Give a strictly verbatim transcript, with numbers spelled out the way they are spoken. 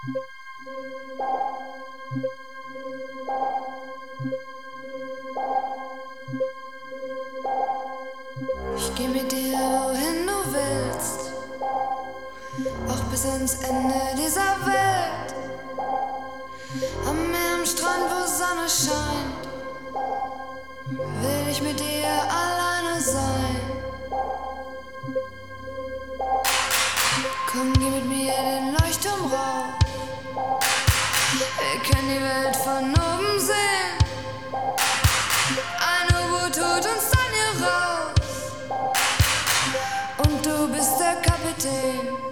Ich geh mit dir, wohin du willst, auch bis ans Ende dieser Welt. Am Meer, am Strand, wo Sonne scheint, will ich mit dir alleine sein. Komm, geh mit mir den Leuchtturm rauf, wir können die Welt von oben sehen. Ein U-Boot tut uns dann hier raus und du bist der Kapitän.